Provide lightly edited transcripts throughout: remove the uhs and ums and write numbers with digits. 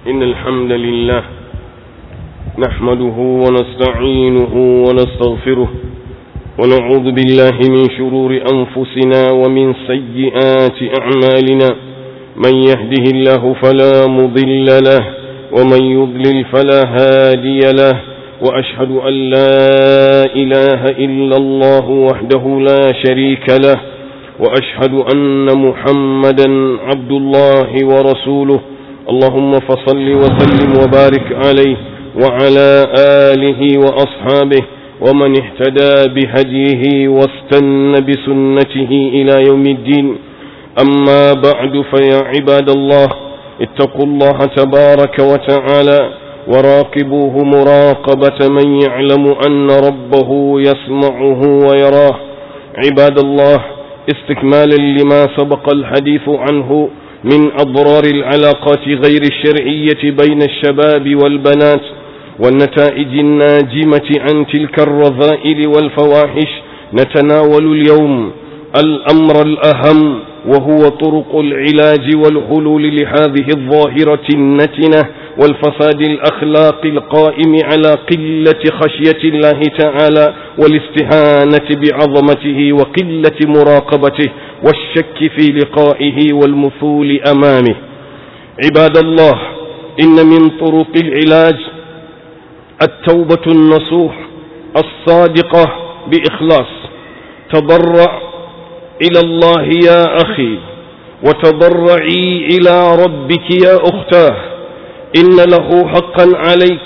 إن الحمد لله نحمده ونستعينه ونستغفره ونعوذ بالله من شرور أنفسنا ومن سيئات أعمالنا. من يهده الله فلا مضل له ومن يضلل فلا هادي له، وأشهد أن لا إله إلا الله وحده لا شريك له، وأشهد أن محمدا عبد الله ورسوله. اللهم فصل وسلم وبارك عليه وعلى آله وأصحابه ومن اهتدى بهديه واستنى بسنته إلى يوم الدين. أما بعد، فيا عباد الله، اتقوا الله تبارك وتعالى وراقبوه مراقبة من يعلم أن ربه يسمعه ويراه. عباد الله، استكمالا لما سبق الحديث عنه من أضرار العلاقات غير الشرعية بين الشباب والبنات والنتائج الناجمة عن تلك الرذائل والفواحش، نتناول اليوم الأمر الأهم، وهو طرق العلاج والحلول لهذه الظاهرة النتنة والفساد الأخلاقي القائم على قلة خشية الله تعالى والاستهانة بعظمته وقلة مراقبته والشك في لقائه والمثول أمامه. عباد الله، إن من طرق العلاج التوبة النصوح الصادقة بإخلاص. تضرع إلى الله يا أخي، وتضرعي إلى ربك يا أختاه، إن له حقا عليك.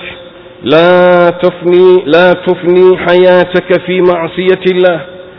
لا تفني حياتك في معصية الله،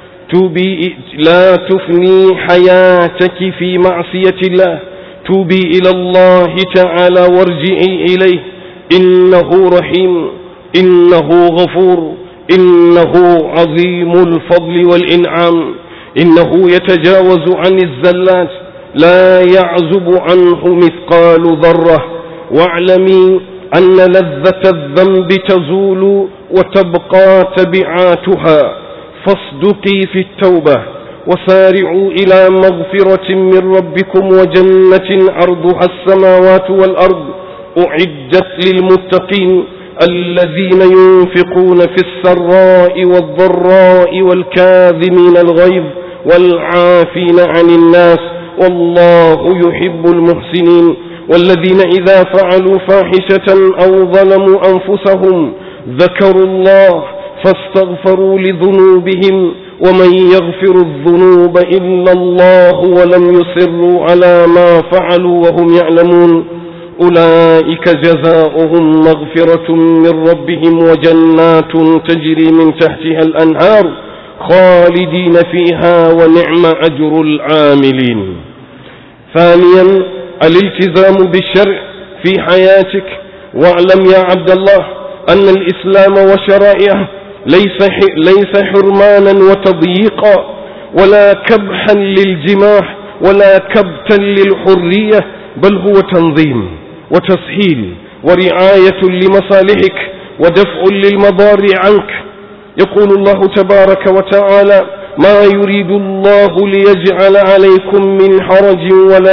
لا تفني حياتك في معصية الله، توبي إلى الله تعالى وارجعي إليه، إنه رحيم، إنه غفور، إنه عظيم الفضل والإنعام، إنه يتجاوز عن الزلات، لا يعزب عنه مثقال ذرة. واعلمي أن لذة الذنب تزول وتبقى تبعاتها، فاصدقي في التوبة وسارعوا إلى مغفرة من ربكم وجنة عرضها السماوات والأرض أعدت للمتقين الذين ينفقون في السراء والضراء والكاظمين الغيظ والعافين عن الناس والله يحب المحسنين. والذين إذا فعلوا فاحشة أو ظلموا أنفسهم ذكروا الله فاستغفروا لذنوبهم ومن يغفر الذنوب إلا الله ولم يصروا على ما فعلوا وهم يعلمون أولئك جزاؤهم مغفرة من ربهم وجنات تجري من تحتها الأنهار خالدين فيها ونعم أجر العاملين. ثانيا، الالتزام بالشرع في حياتك. واعلم يا عبد الله أن الإسلام وشرائعه ليس حرمانا وتضييقا ولا كبحا للجماح ولا كبتا للحرية، بل هو تنظيم وتسهيل ورعاية لمصالحك ودفع للمضار عنك. يقول الله تبارك وتعالى: ما يريد الله ليجعل عليكم من حرج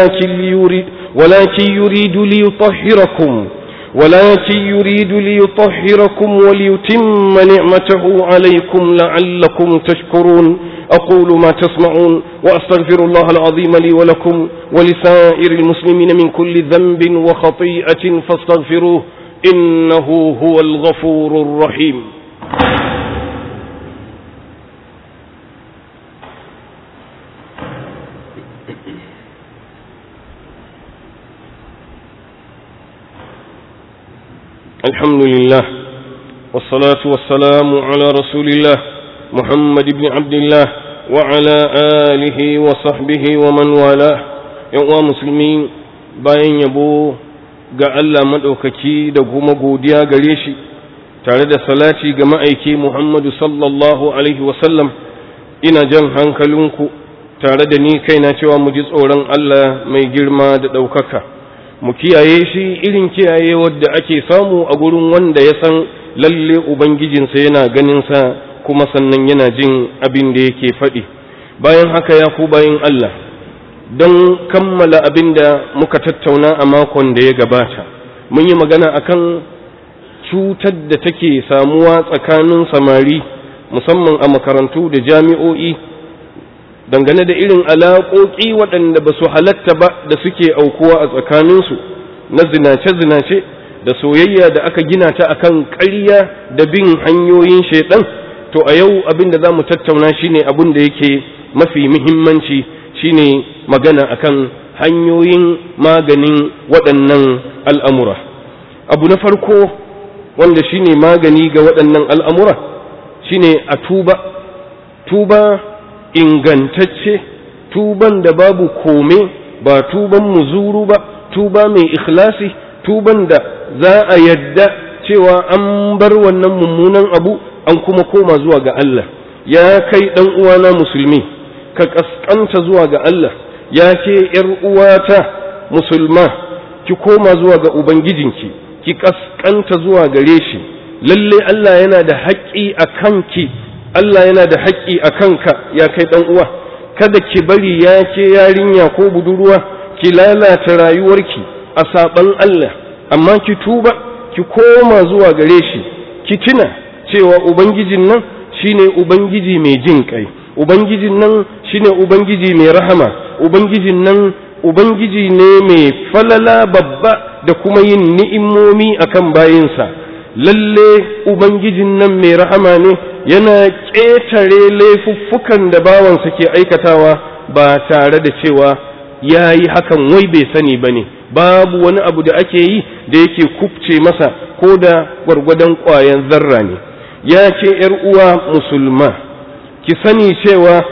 ولكن يريد ليطهركم وليتم نعمته عليكم لعلكم تشكرون. أقول ما تسمعون وأستغفر الله العظيم لي ولكم ولسائر المسلمين من كل ذنب وخطيئة فاستغفروه إنه هو الغفور الرحيم. الحمد لله والصلاة والسلام على رسول الله محمد بن عبد الله وعلى آله وصحبه ومن والاه. يا مسلمين، bayan yabo ga Allah madaukaki da kuma godiya gare shi tare da salati ga ma'aiki Muhammadu sallallahu alaihi wasallam, ina jan hankalinku tare da ni kaina cewa mu ji tsoron Allah mai girma da ɗaukaka, mu kiyaye shi irin kiyaye wadda ake samu a gurin wanda ya san lalle ubangijinsa yana ganinsa kuma sannan yana jin abin da yake faɗi. Bayan haka ya ku bayin Allah, don kammala abin da muka tattauna a makon da ya gabata mun yi magana akan cutar da take samuwa tsakanin samari musamman a makarantu da jami'o'i dangane da irin alaƙoƙi waɗanda ba su halatta ba da suke aukuwa a tsakaninsu na zinace-zinace da soyayya da aka gina ta akan ƙarya da bin hanyoyin shaiɗan. To a yau abin da za mu tattauna shine abin da yake mafi muhimmanci, shine magana akan hanyoyin maganin waɗannan al'amura. Abu na farko wanda shine magani ga waɗannan al'amura shine a tuba ingantacce, tuban da babu kome, ba tuban muzuru ba, tuba mai ikhlasi, tuban da za a yadda cewa an bar wannan mummunan abu an kuma koma zuwa ga Allah. Ya kai ɗan uwana musulmi, ka ƙasƙanta zuwa ga Allah. Ya ke ‘yar uwata musulma, ki koma zuwa ga Ubangijinki, ki ƙasƙanta zuwa gare shi. Lalle Allah yana da haƙƙi a kanki, Allah yana da haƙƙi a kanka, ya kai ɗan uwa. Kada ki bari ya ke yarinya ko budurwa ki lalata rayuwarki a saɓan Allah, amma ki tuba, ki koma zuwa gare shi, ki tuna cewa Ubangijin nan shine Ubangiji mai jin ƙai, Ubangijin nan shine Ubangiji mai rahama, Ubangijin nan Ubangiji ne mai falala babba da kuma yin ni'imomi akan bayinsa. Lalle Ubangijin nan mai rahama ne, yana ƙetare laifuffukan da bawansa ke aikatawa ba tare da cewa ya yi hakan wai bai sani ba ne. Babu wani abu da ake yi da yake kubce masa ko da gwargwadon ƙwayan zarra ne. Ya ce ‘yar uwa musulma, ki sani cewa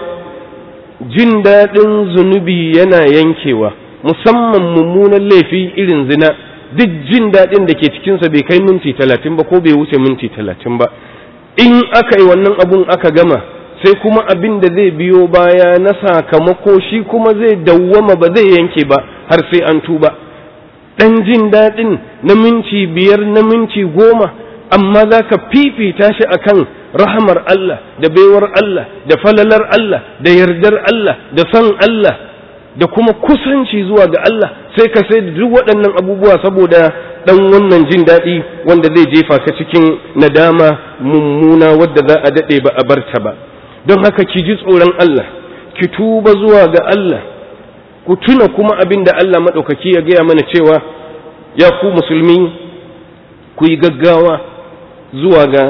jin daɗin zunubi yana yankewa, musamman mummunan laifi irin zina. Duk jin daɗin da ke cikinsa bai kai minti 30 ba ko bai wuce minti 30 ba. In aka yi wannan abun aka gama, sai kuma abin da zai biyo baya na sakamako shi kuma zai dawwama ba zai yanke ba har sai an tuba. Ɗan jin daɗin na minti 5 na minti 10, amma za ka fifita shi akan rahamar Allah da baiwar Allah da falalar Allah da yardar Allah da san Allah da kuma kusanci zuwa ga Allah, sai ka sai da duk waɗannan abubuwa saboda ɗan wannan jin daɗi wanda zai jefa ka cikin nadama mummuna wadda za a daɗe ba a barta ba. Don haka ki ji tsoron Allah, ki tuba zuwa ga Allah, ku tuna kuma abin da Allah maɗaukaki ya gaya mana cewa ya ku musulmi ku yi gaggawa zuwa ga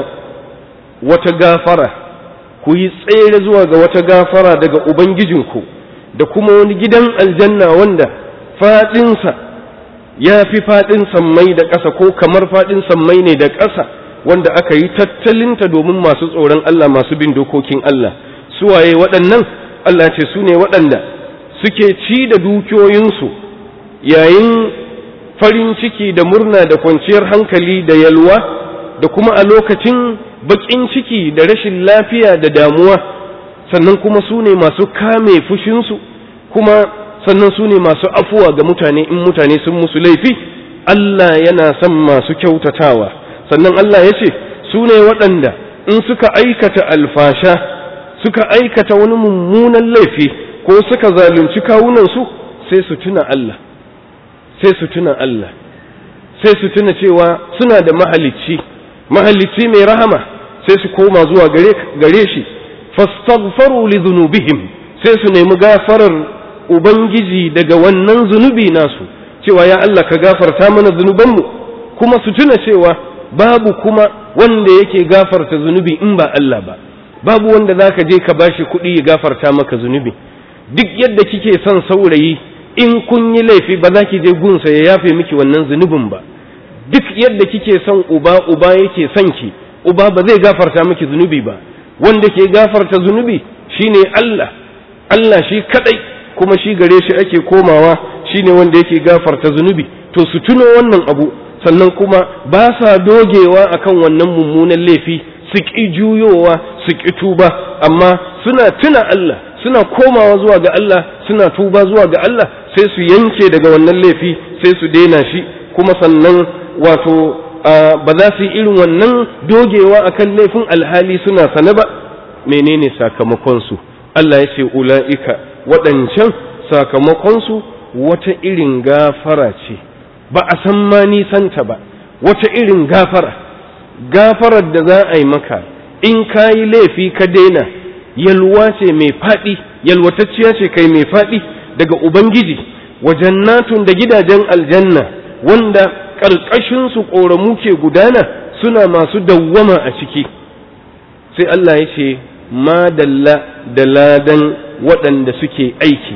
wata gafara, ku yi tsere zuwa ga wata gafara daga Ubangijinku da kuma wani gidan aljanna wanda faɗinsa ya fi faɗin sammai da ƙasa ko kamar faɗin sammai ne da ƙasa, wanda aka yi tattalinta domin masu tsoron Allah, masu bin dokokin Allah. Suwaye waɗannan? Allah ce su ne waɗanda suke ci da dukiyoyinsu yayin farin ciki da murna da kwanciyar hankali da yalwa, da kuma a lokacin baƙin ciki da rashin lafiya da damuwa. Sannan kuma su ne masu kame fushinsu, kuma sannan su ne masu afuwa ga mutane in mutane sun musu laifi. Allah yana son masu kyautatawa. Sannan Allah ya ce su ne waɗanda in suka aikata alfasha, suka aikata wani mummunan laifi ko suka zalunci kawunansu, sai su tuna Allah, sai su tuna Allah, sai su tuna cewa suna da mahalicci mai rahama, sai su koma zuwa gare shi. Fastaghfaru li dhunubihim, sai su nemi gafarar Ubangiji daga wannan zunubi nasu, cewa ya Allah ka gafarta mana zunubanmu, kuma su tuna cewa babu kuma wanda yake gafarta zunubi in ba Allah ba. Babu wanda zaka je ka bashi kuɗi ya gafarta maka zunubi. Duk yadda kike son saurayi, in kun yi laifi ba za ki je gunsa ya yafe miki wannan zunubin ba. Duk yadda kike son uba yake son ki, uba ba zai gafarta miki zunubi ba. Wanda ke gafarta zunubi shine Allah, Allah shi kadai, kuma shi gare shi ake komawa, shine wanda yake gafarta zunubi. To su tuno wannan abu, sannan kuma ba sa dogewa akan wannan mummunan laifi, su ƙi juyowa, su ƙi tuba, amma suna tuna Allah, suna komawa zuwa ga Allah, suna tuba zuwa ga Allah, sai su yanke daga wannan laifi, sai su daina shi. Kuma sannan wato ba za su yi irin wannan dogewa akan laifin alhali suna sane ba. Menene sakamakonsu? Allah ya ce ula'ika, waɗancan sakamakonsu wata irin gafara ce, ba a san ma nisanta ba. Wata irin gafarar da za a yi maka in ka yi laifi ka daina, yalwa ce mai faɗi, yalwatacciya ce kai mai faɗi daga Ubangiji, wa jannatun da gidajen aljanna wanda ƙarƙashinsu ƙoramu ke gudana suna masu dawwama a ciki. Sai Allah ya ce madalla da ladan waɗanda suke aiki,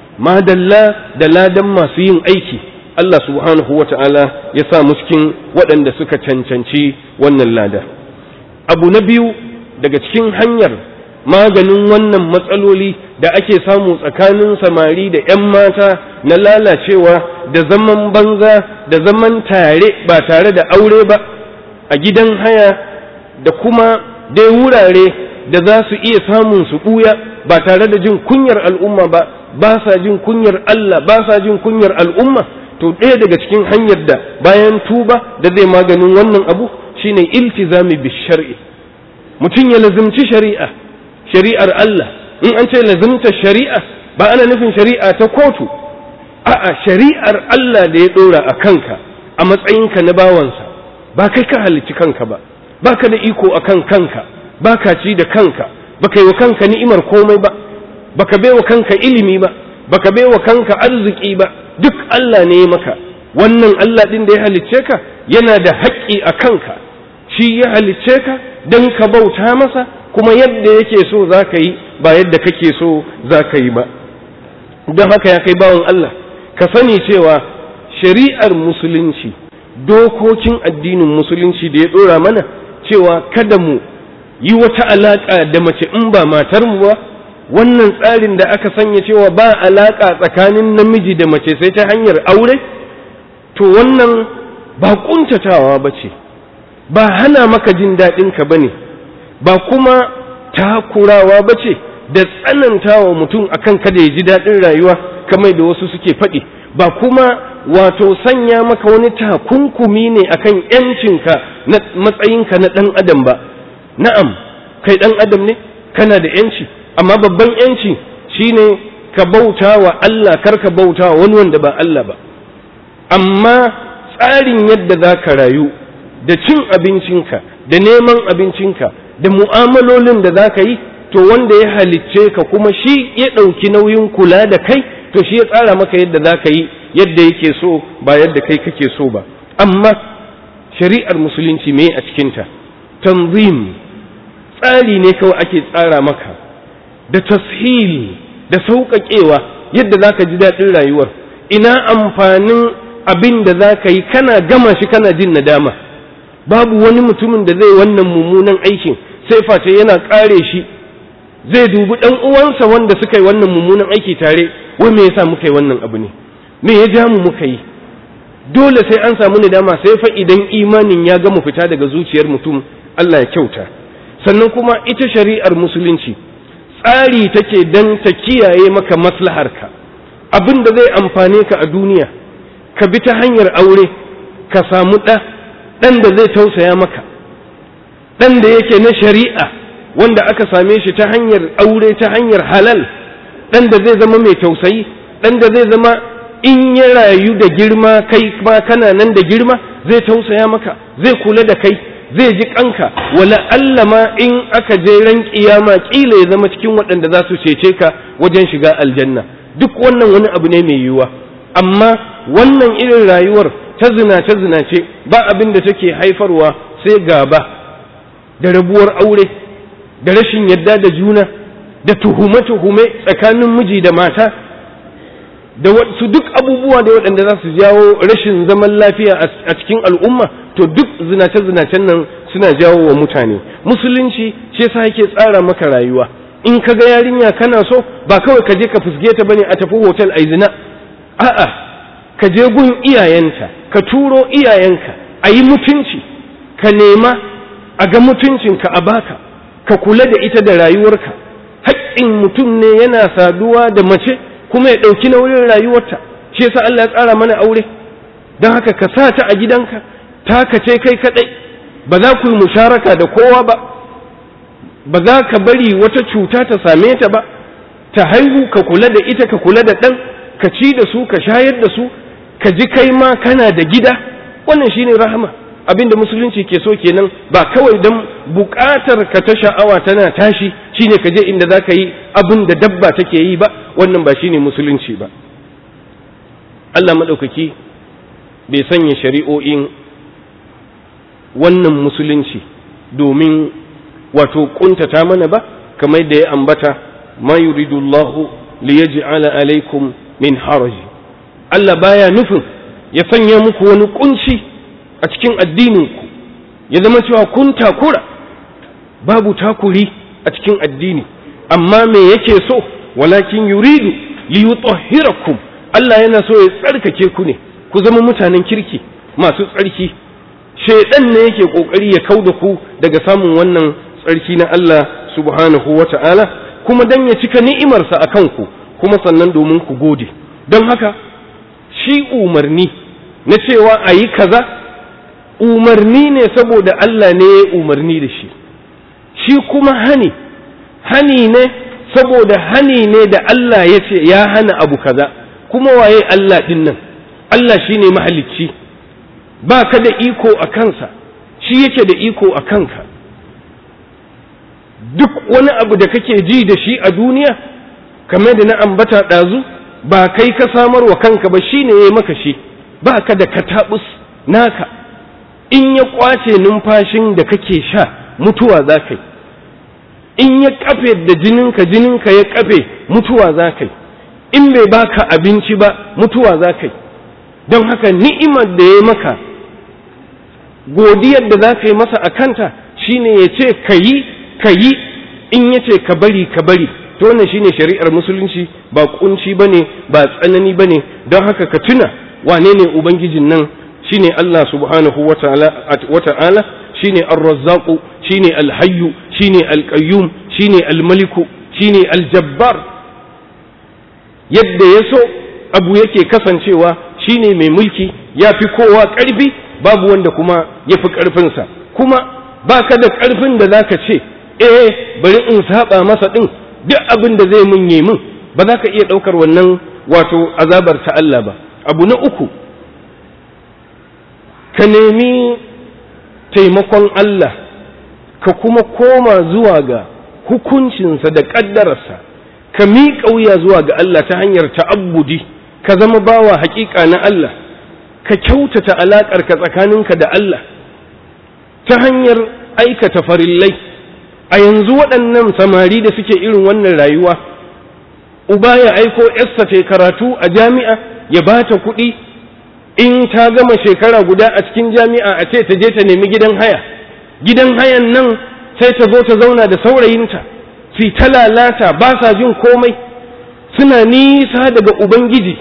madalla da ladan masu yin aiki. Allah subhanahu wa ta'ala ya sa mu cikin waɗanda suka cancanci wannan lada. Abu na biyu daga cikin hanyar maganin wannan matsaloli da ake samu tsakanin samari da 'yan mata na lalacewa da zaman banza da zaman tare ba tare da aure ba a gidan haya da kuma dai wurare da za su iya samun su ɓuya ba tare da jin kunyar al'umma ba sa jin kunyar Allah, ba sa jin kunyar al'umma. To ɗaya daga cikin hanyar da bayan tuba da zai maganin wannan abu shine iltizami bi shar'i, mutum ya lazimci shari'ar Allah. In an ce lazimta shari'a ba ana nufin shari'a ta kotu, a'a shari'ar Allah da ya ɗora a kanka a matsayinka na bawansa. Ba kai ka halicci kanka ba ka da iko akan kanka, ba ka ci da kanka, ba ka yi wa kanka ni'imar komai ba ka bai wa kanka ilimi ba ka bai wa kanka arziki ba, duk Allah ne ya maka. Wannan Allah ɗin da ya halicce ka yana da haƙƙi a kanka, shi ya halicce ka don ka bauta masa, kuma yadda yake so za ka yi ba yadda kake so za ka yi ba. Don haka ya kai bawan Allah, ka sani cewa shari'ar musulunci, dokokin addinin musulunci da ya ɗora mana cewa kada mu yi wata alaƙa da mace in ba matarmu ba, wannan tsarin da aka sanya cewa ba alaƙa tsakanin namiji da mace sai ta hanyar aure, to wannan ba ƙuntatawa ba ce, ba hana maka jin daɗinka ba ne, ba kuma takurawa ba ce da tsanantawa mutum akan kada ya ji daɗin rayuwa kamar da wasu suke faɗi, ba kuma wato sanya maka wani takunkumi ne akan ‘yancinka na matsayinka na ɗan adam ba. Na'am, kai ɗan adam ne, kana da ‘yanci, amma babban ‘yanci shine ka bauta wa Allah, kar ka bauta wa wani wanda ba Allah ba. Amma tsarin yadda za ka rayu da cin abincinka da neman abincinka da mu'amalolin da za ka yi, to wanda ya halicce ka kuma shi ya ɗauki nauyin kula da kai, to shi ya tsara maka yadda za ka yi yadda yake so ba yadda kai kake so ba. Amma shari'ar musulunci me a cikinta? Tanzim, tsari ne kawai ake tsara maka da tashil da sauƙaƙewa yadda za ka ji daɗin rayuwar. Ina amfanin abin da za ka yi kana gama shi kana jin nadama? Babu wani mutumin da zai wannan mummunan aikin sai face yana ƙare shi, zai dubi ɗan uwansa wanda suka yi wannan mummunan aiki tare, wai me yasa muka yi wannan abu ne, me ya ja mu muka yi? Dole sai an samu nadama, sai fa idan imanin ya gama fita daga zuciyar mutum. Allah ya kyauta. Sannan kuma ita shari'ar musulunci tsari take dan ta kiyaye maka maslaharka, abin da zai amfane ka a duniya ka bi ta hanyar aure ka samu ɗan da zai tausaya maka, ɗan da yake na shari'a wanda aka same shi ta hanyar aure, ta hanyar halal, ɗan da zai zama mai tausayi, ɗan da zai zama in ya rayu da girma kai ma kana nan da girma zai tausaya maka, zai kula da kai, zai ji kanka, wala Allah ma in aka je ran kiyama kila ya zama cikin waɗanda za su cece ka wajen shiga aljanna. Duk wannan wani abu ne mai yiwuwa, amma wannan irin rayuwar ta zinace ba abin da take haifarwa sai gaba da rabuwar aure da rashin yadda da juna da tuhume tsakanin miji da mata da wasu duk abubuwa da waɗanda za su jawo rashin zaman lafiya a cikin al'umma. To duk zinace-zinacen nan suna jawo wa mutane. Musulunci ce sa yake tsara maka rayuwa. In ka ga yarinya kana so, ba kawai ka je ka fusge ta bane a tafi hotel ai zina, a'a ka je gun iyayenta, ka turo iyayenka a yi mutunci, ka nema a ga mutuncinka a baka, ka kula da ita da rayuwarka. Haƙƙin mutum ne yana saduwa da mace kuma ya ɗauki nauyin rayuwarta. Shi yasa Allah ya tsara mana aure, don haka ka sa ta a gidanka, taka ce kai kaɗai, ba za ku yi musharaka da kowa ba za ka bari wata cuta ta same ta ba, ta haihu ka kula da ita, ka kula da ɗan, ka ci da su, ka shayar da su, ka ji kai ma kana da gida, wannan shine rahama. Abinda musulunci ke so kenan, ba kawai don buƙatar ka ta sha'awa tana tashi shine ka je inda za ka yi abin da dabba take yi ba, wannan ba shine musulunci ba. Allah maɗaukaki bai sanya shari'o'in wannan musulunci domin wato ƙuntata mana ba, kamar da ya ambata ma yuridullahu liyaj'ala alaikum min haraji. Allah baya nufin ya sanya muku wani kunci a cikin addininku, ya zama cewa kun takura. Babu takuri a cikin addini, amma me yake so? Walakin yuridu liyutahhirakum, Allah yana so ya tsarkake ku ne, ku zama mutanen kirki masu tsarki. Shaiɗan ne yake kokari ya kauda ku daga samun wannan tsarki na Allah subhanahu wata'ala, kuma dan ya cika ni'imarsa a kanku, kuma sannan domin ku gode. Don haka shi umarni na cewa a yi kaza, umarni ne saboda Allah ne ya umarni da shi. Shi kuma hani ne saboda hani ne da Allah ya ce ya hana abu kaza. Kuma waye Allah ɗin nan? Allah shi ne mahalicci, ba ka da iko a kansa, shi yake da iko a kanka. Duk wani abu da kake ji da shi a duniya, kamar da na ambata ɗazu, ba kai ka samar wa kanka ba, shi ne ya yi maka shi, ba ka da kataɓus naka. In ya ƙwace numfashin da kake sha, mutuwa za ka yi. In ya kafe da jininka ya kafe, mutuwa za ka yi. In bai baka abinci ba, mutuwa za ka yi. Don haka ni'imar da ya maka, godiyar da za ka yi masa a kanta shine ya ce ka yi, in ya ce ka bari ka bari. To wannan shine shari'ar musulunci, ba kunci bane, ba tsanani bane. Don haka ka tuna wane ne ubangijin nan? Shine Allah subhanahu wata'ala, shine ar-razzaq, shine al-hayyu, shine al-qayyum, shine al-maliku, shine al-jabbar. Yadda ya so abu yake kasancewa, shine mai mulki, ya fi kowa ƙarfi, babu wanda kuma ya fi ƙarfinsa. Kuma ba ka da ƙarfin da za ka ce, bari in saba masa ɗin, duk abin da zai mun yi mun, ba za ka iya ɗaukar wannan wato azabar ta Allah ba. Abu na uku, ka nemi taimakon Allah, ka kuma koma zuwa ga hukuncinsa da ƙaddararsa, ka miƙa wuya zuwa ga Allah ta hanyar ta'abbudi, ka zama bawa haƙiƙa na Allah, ka kyautata alaƙarka tsakaninka da Allah ta hanyar aikata farillai. A yanzu waɗannan samari da suke irin wannan rayuwa, uba ya aiko yarsa ta karatu a jami'a, ya ba ta kuɗi, in ta gama shekara guda a cikin jami'a a ce ta je ta nemi gidan haya. Gidan hayan nan sai ta zo ta zauna da saurayinta, su ta lalata, ba sa jin komai, suna nisa daga Ubangiji.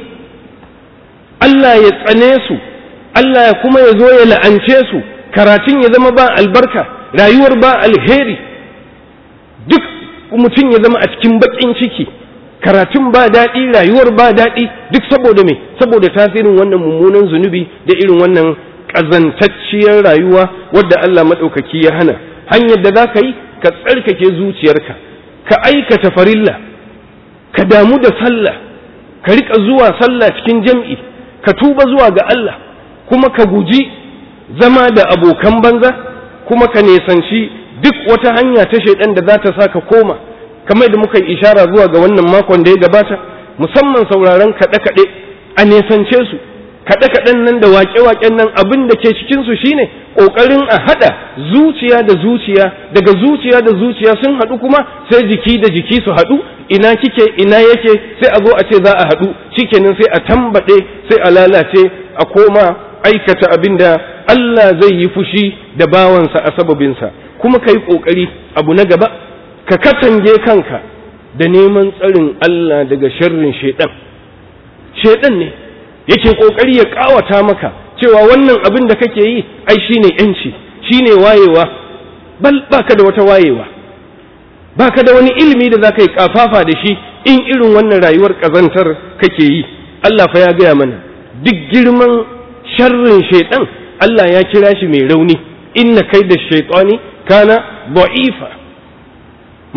Allah ya tsane su, Allah ya kuma ya zo ya la'ance su, karatun ya zama ba albarka, rayuwar ba alheri, duk mutum ya zama a cikin baƙin ciki, karatun ba daɗi, rayuwar ba daɗi, duk saboda me? Saboda tasirin wannan mummunan zunubi da irin wannan ƙazantacciyar rayuwa wadda Allah maɗaukaki ya hana. Hanyar da za ka yi, ka tsarkake zuciyarka, ka aikata farilla, ka damu da sallah, ka riƙa zuwa sallah cikin jam'i, ka tuba zuwa ga Allah, kuma ka guji zama da abokan banza, kuma ka nesanci duk wata hanya ta shaidan da za ta sa ka koma, kamar da muka yi ishara zuwa ga wannan makon da ya gabata, musamman sauraron kaɗe-kaɗe, a nesance su. Kaɗe-kaɗen nan da waƙe-waƙen nan, abin da ke cikinsu shine ƙoƙarin a haɗa zuciya da zuciya, daga zuciya da zuciya sun haɗu kuma sai jiki da jiki su haɗu, ina kike ina yake, sai a zo a ce za a haɗu, shikenan sai a tambaɗe, sai a lalace, a koma aikata abin da Allah zai yi fushi da bawansa a sababinsa. Kuma ka yi ƙoƙari, abu na gaba, ka katange kanka da neman tsarin Allah daga sharrin shaiɗan. Shaiɗan ne yake ƙoƙari ya ƙawata maka cewa wannan abin da kake yi ai shine yanci, shine wayewa. Baka da wata wayewa, baka da wani ilimi da zaka yi kafafa da shi in irin wannan rayuwar ƙazantar kake yi. Allah fa ya gaya mana duk girman sharrin shaiɗan, Allah ya kira shi mai rauni. Inna kaida shaytani kana da'ifa.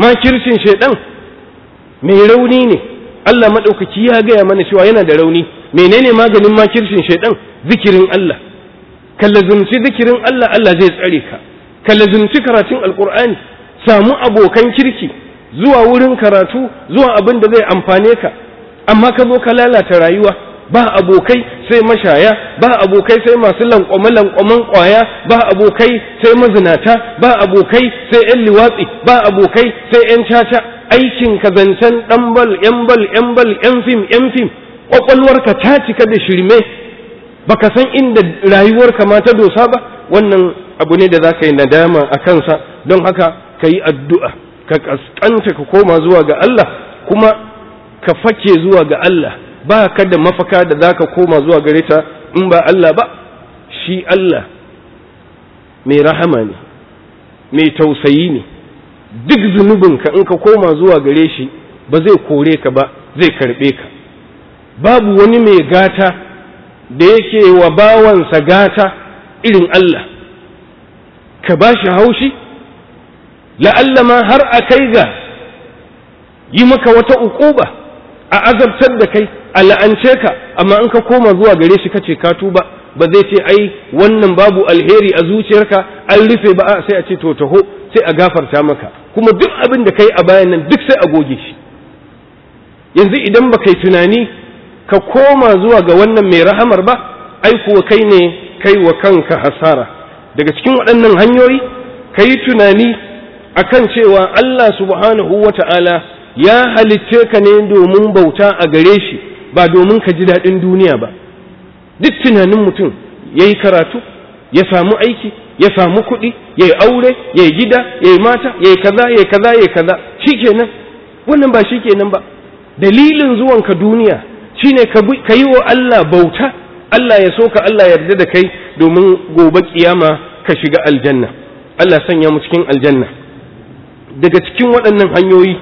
Makircin shaiɗan mai rauni ne. Allah maɗaukaki ya gaya mana cewa yana da rauni. menene maganin makircin shaidan? Zikirin Allah. Ka lazumci zikirin Allah, Allah zai tsare ka. Ka lazumci karatun alkur'ani, samu abokan kirki, zuwa wurin karatu, zuwa abin da zai amfane ka. Amma ka zo ka lalata rayuwa, ba abokai sai mashaya, ba abokai sai masu lankwame-lankwamen ƙwaya, ba abokai sai mazinata, ba abokai sai 'yan liwatsi, ba abokai sai 'yan caca. Aikin ka zancen ɗanbal, 'yan fim, ƙwaƙwalwarka ta cika da shirme, baka san inda rayuwarka ma ta dosa ba. Wannan abu ne da za ka yi nadama a kansa. Don haka ka yi addu'a, ka ƙasƙanta ka koma zuwa ga Allah, kuma ka fake zuwa ga Allah. Ba ka da mafaka da za ka koma zuwa gare ta in ba Allah ba. Shi Allah mai rahama ne, mai tausayi ne. Duk zunubinka in ka koma zuwa gare shi ba zai kore ka ba, zai karɓe ka. Babu wani mai gata da yake wa bawansa gata irin Allah. Ka ba shi haushi, la'alla ma har a kai ga yi maka wata uquba, a azabtar da kai, a la'ance ka, amma in ka koma zuwa gare shi kace ka tuba, ba zai ce ai wannan babu alheri a zuciyarka an rufe ba, sai a ce to taho, sai a gafarta maka. Kuma duk abin da kai a bayan nan duk sai a goge shi. Yanzu idan ba kai tunani ka koma zuwa ga wannan mai rahamar ba, ai kuwa kai ne kai wa kanka hasara. Daga cikin waɗannan hanyoyi ka yi tunani akan cewa Allah subhanahu wata'ala ya halicce ka ne domin bauta a gare shi, ba domin ka ji daɗin duniya ba. Duk tunanin mutum ya yi karatu, ya samu aiki, ya samu kuɗi, ya yi aure, ya yi gida, ya yi mata, ya yi kaza, ya yi kaza, ya yi kaza, shi kenan. Wannan ba shi kenan ba. Dalilin zuwanka duniya shine ka yi wa Allah bauta, Allah ya so ka, Allah ya yarda da kai, domin gobe kiyama ka shiga aljanna. Allah sanya mu cikin aljanna. Daga cikin waɗannan hanyoyi,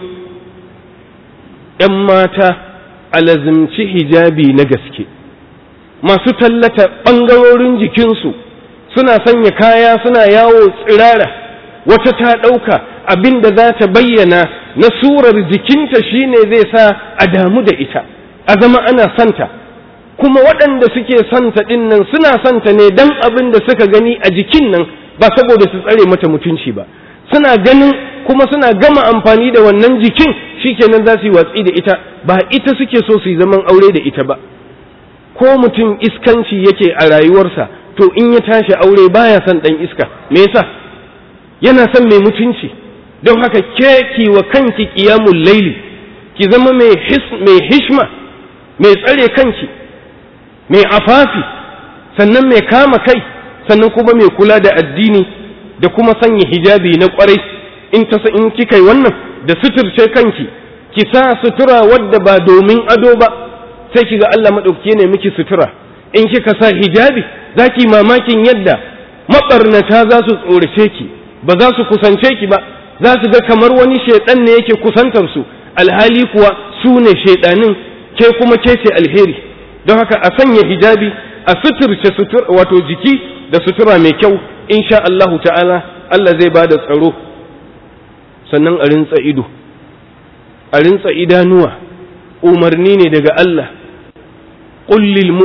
‘yan mata alazimci hijabi na gaske, masu tallata ɓangarorin jikinsu suna sanya kaya suna yawo tsirara, wata ta ɗauka abin da za ta bayyana na surar jikinta shine zai sa a damu da ita, a zama ana santa. Kuma waɗanda suke santa ɗin nan suna santa ne don abin da suka gani a jikin nan, ba saboda su tsare mata mutunci ba. Suna ganin kuma suna gama amfani da wannan jikin, shikenan za su yi watsi da ita, ba ita suke so su yi zaman aure da ita ba. Ko mutum iskanci yake a rayuwarsa, to in ya tashi aure baya son ɗan iska. Me yasa? Yana son mai mutunci. Don haka ki wa kanki qiyamul laili, ki zama mai hishma, mai tsare kanki, mai afafi, sannan mai kama kai, sannan kuma mai kula da addini, da kuma sanya hijabi na kwarai. In kika yi wannan da suturce kanki, ki sa sutura wadda ba domin ado ba, sai kiga Allah maɗauki ne miki sutura. In kika sa hijabi, za ki mamakin yadda maɓarnata za su tsorace ki, ba za su kusance ki ba, za su ga kamar wani shaiɗan ne yake kusantar su, alhali kuwa su ne shaiɗanin, ke kuma ke ce alheri. Don haka a sanya hijabi, a suturce wato jiki da sutura mai kyau, insha Allahu ta'ala Allah zai bada tsaro. Sannan a rintsa ido, a rintsa idanuwa, umarni ne daga Allah. قل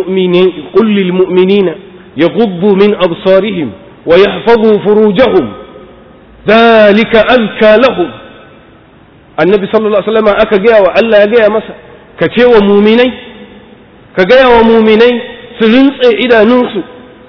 للمؤمنين يغضوا من أبصارهم ويحفظوا فروجهم ذلك أزكى لهم. النبي صلى الله عليه وسلم aka gaya wa Allah ya gaya masa, ka ce wa muminai, ka gaya wa muminai su rintse idanunsu,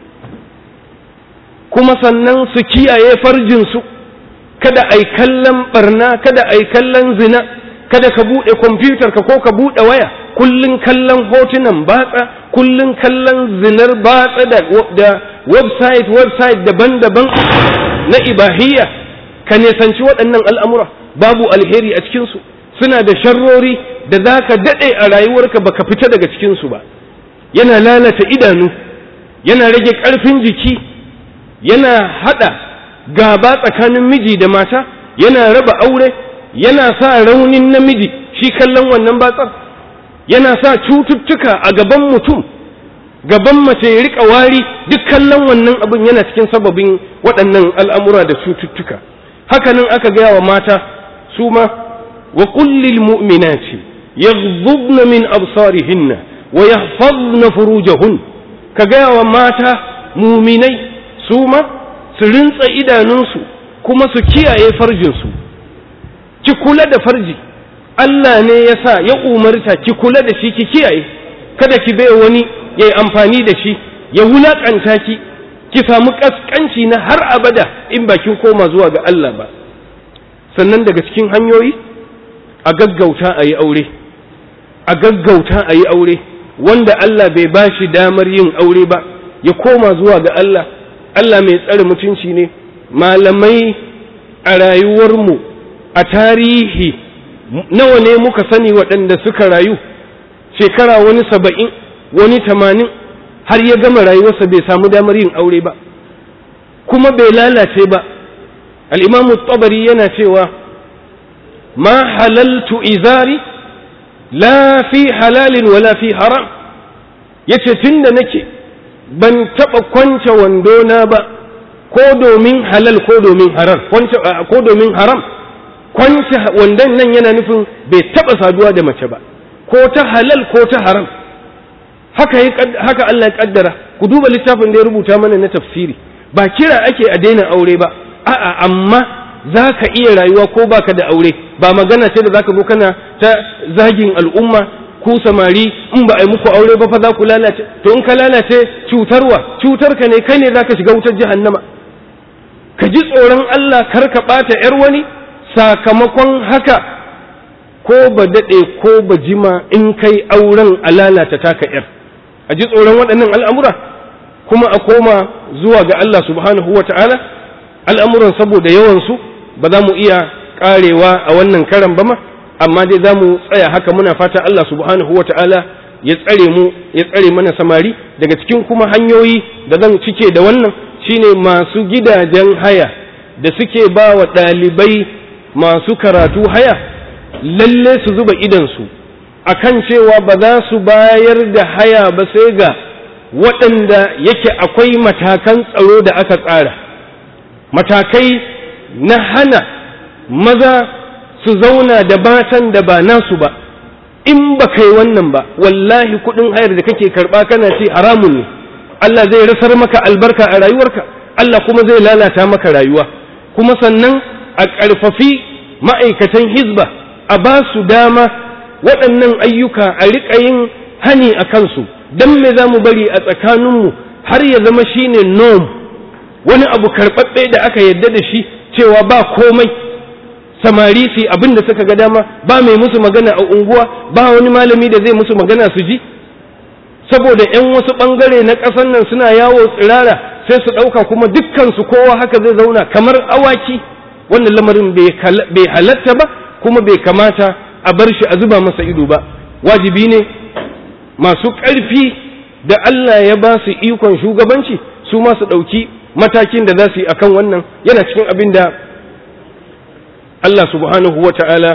kuma sannan su kiyaye farjinsu, kada ai kallon barna, kada ai kallon zina, kada ka buɗe kwamfutar ka ko ka buɗe waya kullun kallon hotunan batsa, kullun kallon zinar batsa da website daban-daban na ibahiyya. Ka nisanci waɗannan al'amura, babu alheri a cikinsu, suna da sharrori da za ka daɗe a rayuwarka baka fita daga cikinsu ba. Yana lalata idanu, yana rage ƙarfin jiki, yana haɗa gaba tsakanin miji da mata, yana raba aure, yana sa raunin namiji shi kallon wannan batsar, yana sa cututtuka a gaban mutum, gaban mace ya riƙa wari, duk kallon wannan abin yana cikin sababin waɗannan al'amura da cututtuka. Hakanan aka gaya wa mata su ma, wa kullil mu'minati yaghdubna min absarihinna wa yahfazna furujahun, ka gaya wa mata muminai su ma su rintsa idanunsu kuma su kiyaye farjinsu. Ki kula da farji, Allah ne ya sa ya umarta ki kula da shi, ki kiyaye, kada ki bai wani ya yi amfani da shi ya wulaƙanta ki samu ƙasƙanci na har abada in bakin koma zuwa ga Allah ba. Sannan daga cikin hanyoyi a gaggauta a yi aure, a gaggauta a yi aure, wanda Allah bai ba shi damar yin aure ba ya koma zuwa ga Allah. Allah mai tsare mutunci ne. Malamai a rayuwarmu a tarihi nawa ne muka sani waɗanda suka rayu shekara wani 70 wani 80 har ya gama rayuwarsa bai samu damar yin aure ba kuma bai lalace ba. Al-Imam Tabari yana cewa ma halaltu izari la fi halalin wala fi haram, yace tunda nake ban taba kwance wando na ba ko domin halal ko domin haram, ko domin haram. Kwance wandon nan yana nufin bai taba saduwa da mace ba, ko ta halal ko ta haram. Haka Allah ya kaddara. Ku duba littafin da ya rubuta mana na tafsiri. Ba kira ake a daina aure ba, a'a, amma za ka iya rayuwa ko baka da aure. Ba magana ce da zaka zo kana ta zagin al'umma ku samari in ba a yi muku aure ba fa za ku lalace. To in ka lalace cutarka ne, kai ne zaka shiga wutar jahannama. Ka ji tsoron Allah, kar ka bata yar wani. Sakamakon haka ko ba daɗe ko ba jima in kai auren a lalata taka ‘yar. A ji tsoron waɗannan al'amura kuma a koma zuwa ga Allah subhanahu wa ta'ala. Al'amuran saboda yawansu ba za mu iya ƙarewa a wannan karan ba ma, amma dai za mu tsaya haka. Muna fata Allah subhanahu wa ta'ala ya tsare mu, ya tsare mana samari. Daga cikin kuma hanyoyi da zan cike da wannan shine masu gidajen haya da suke ba wa ɗalibai masu karatu haya, lalle su zuba idansu a kan cewa ba za su bayar da haya ba sai ga waɗanda yake akwai matakan tsaro da aka tsara, matakai na hana maza su zauna da matan da ba nasu ba. In ba kai wannan ba, wallahi kuɗin hayar da kake karɓa kana ce haramun ne. Allah zai rasar maka albarka a rayuwarka, Allah kuma zai lalata maka rayuwa. Kuma sannan a ƙarfafi ma'aikatan hizba, a ba su dama waɗannan ayyuka a riƙa yin hani a kansu. Don me za mu bari a tsakaninmu har ya zama shine norm, wani abu karɓaɓɓe da aka yadda da shi cewa ba komai, samari su abin da suka ga dama, ba mai musu magana a unguwa, ba wani malami da zai musu magana su ji. Saboda 'yan wasu ɓangare na ƙasar nan suna yawo tsirara sai su ɗauka kuma dukkansu kowa haka zai zauna kamar awaki. Wannan lamarin bai halatta ba kuma bai kamata a bar shi a zuba masa ido ba. Wajibi ne masu ƙarfi da Allah ya ba su ikon shugabanci su ma su ɗauki matakin da za su yi akan wannan. Yana cikin abin da Allah subhanahu wa ta'ala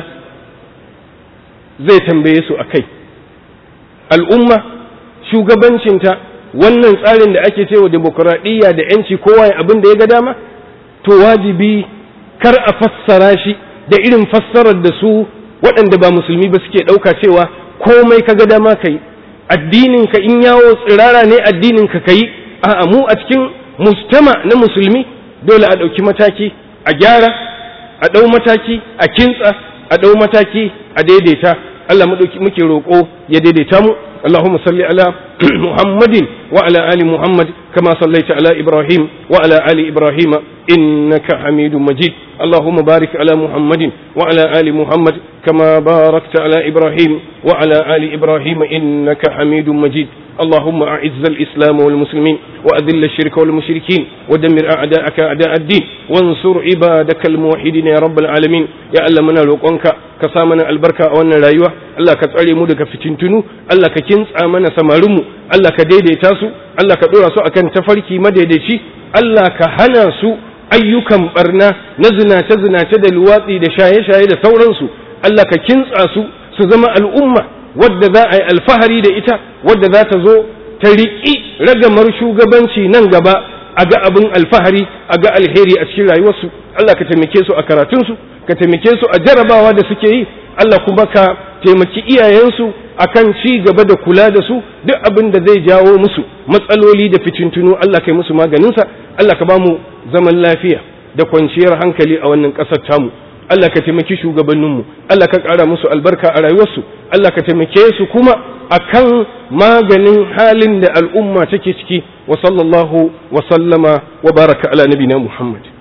zai tambaye su a kai. Al'umma shugabancinta, wannan tsarin da ake cewa demokuraɗiyya da ‘yanci kowa ya abin da ya ga dama, to wajibi kar a fassara shi da irin fassarar da su waɗanda ba musulmi ba suke ɗauka cewa komai ka ga dama ka yi, addininka in yawo tsirara ne addininka ka yi. A'a, mu a cikin mujtama na musulmi dole a ɗauki mataki a gyara, a ɗau mataki a kintsa, a ɗau mataki a daidaita. Allah muke roƙo ya daidaita mu. اللهم صل على محمد وعلى آل محمد كما صليت على إبراهيم وعلى آل إبراهيم إنك حميد مجيد. اللهم بارك على محمد وعلى آل محمد كما باركت على إبراهيم وعلى آل إبراهيم إنك حميد مجيد. اللهم أعز الإسلام والمسلمين وأذل الشرك والمشركين ودمر أعداءك أعداء الدين وانصر عبادك الموحدين يا رب العالمين. يا الله منا روقنك كسامنا البركة وانا رايوة. الله كتعلي مودك في تنتنو. الله ككنس آمنا سمارمو. الله كديدي تاسو. الله كدورا سو أكن تفركي مديدي. الله كهنا سو ayyukan barna na zinace-zinace da luwatsi da shaye-shaye da sauransu. Allah ka kintsa su zama al'umma wadda za a yi alfahari da ita, wadda za ta zo ta riƙi ragamar shugabanci nan gaba, a ga abin alfahari, a ga alheri a cikin rayuwarsu. Allah ka taimake su a karatunsu, ka taimake su a jarabawa da suke yi. Allah kuma ka taimaki iyayensu akan ci gaba da kula da su, duk abin da zai jawo musu matsaloli da fitintunu Allah kai musu maganinsa. Allah ka ba mu zaman lafiya da kwanciyar hankali a wannan ƙasar tamu. Allah ka taimaki shugabanninmu, Allah ka ƙara musu albarka a rayuwarsu, Allah ka taimake su kuma akan maganin halin da al'umma take ciki. Wa sallallahu wa sallama wa baraka ala nabina Muhammad.